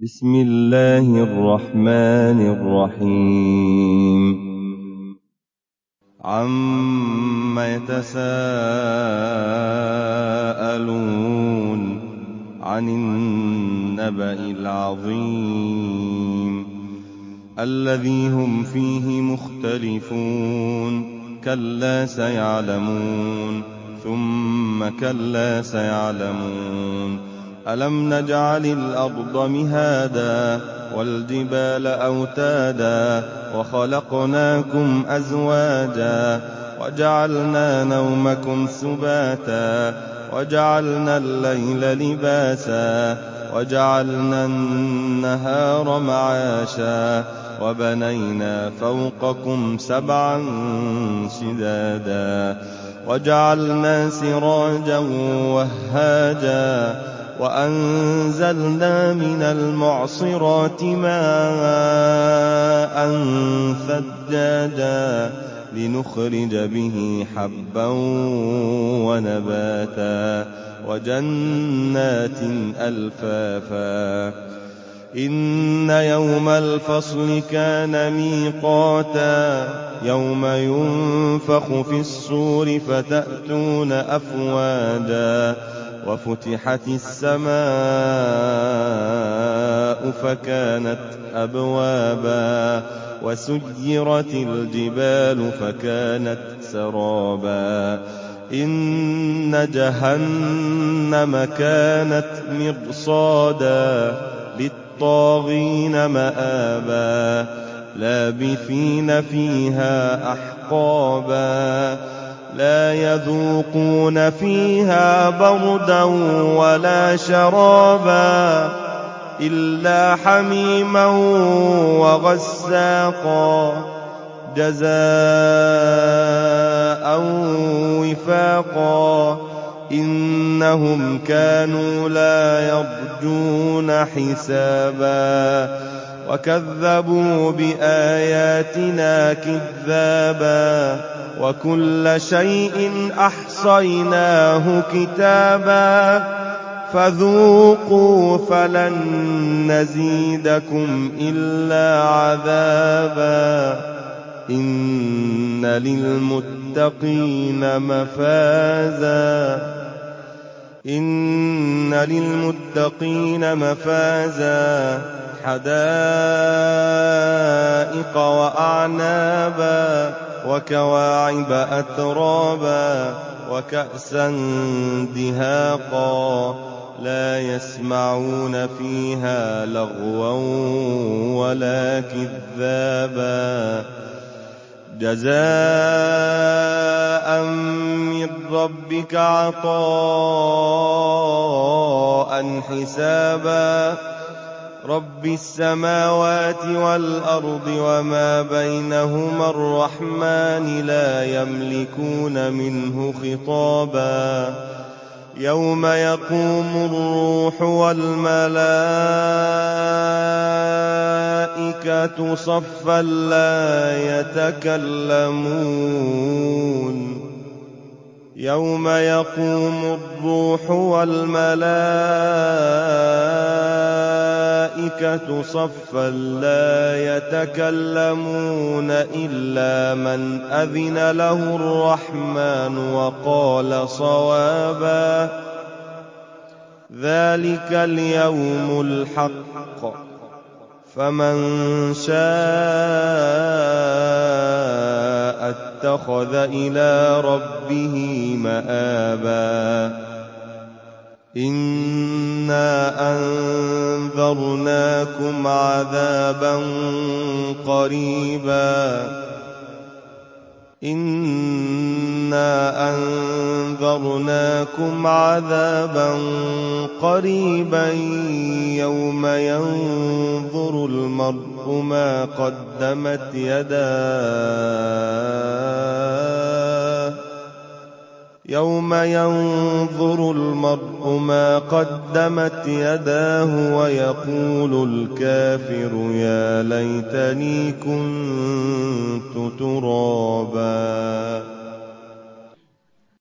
بسم الله الرحمن الرحيم عم يتساءلون عن النبأ العظيم الذي هم فيه مختلفون كلا سيعلمون ثم كلا سيعلمون ألم نجعل الأرض مهادا والجبال أوتادا وخلقناكم أزواجا وجعلنا نومكم سباتا وجعلنا الليل لباسا وجعلنا النهار معاشا وبنينا فوقكم سبعا شدادا وجعلنا سراجا وهاجا وأنزلنا من المعصرات ماء ثجاجا لنخرج به حبا ونباتا وجنات ألفافا إن يوم الفصل كان ميقاتا يوم ينفخ في الصور فتأتون أفواجا وفتحت السماء فكانت أبوابا وسيرت الجبال فكانت سرابا إن جهنم كانت مرصادا للطاغين مآبا لابثين فيها أحقابا لا يذوقون فيها بردا ولا شرابا إلا حميما وغساقا جزاء وفاقا إنهم كانوا لا يرجون حسابا وكذبوا بآياتنا كذابا وكل شيء أحصيناه كتابا فذوقوا فلن نزيدكم إلا عذابا إن للمتقين مفازا حدائق وأعنابا وكواعب أترابا وكأسا دهاقا لا يسمعون فيها لغوا ولا كذابا جزاء من ربك عطاء حسابا رب السماوات والأرض وما بينهما الرحمن لا يملكون منه خطابا يوم يقوم الروح والملائكة صفا لا يتكلمون يوم يقوم الروح والملائكة صفا لا يتكلمون إلا من أذن له الرحمن وقال صوابا ذلك اليوم الحق فمن شاء اتخذ إلى ربه مآبا إنا أنذرناكم عذابا قريبا يوم ينظر المرء ما قدمت يداه ويقول الكافر يا ليتني كنت ترابا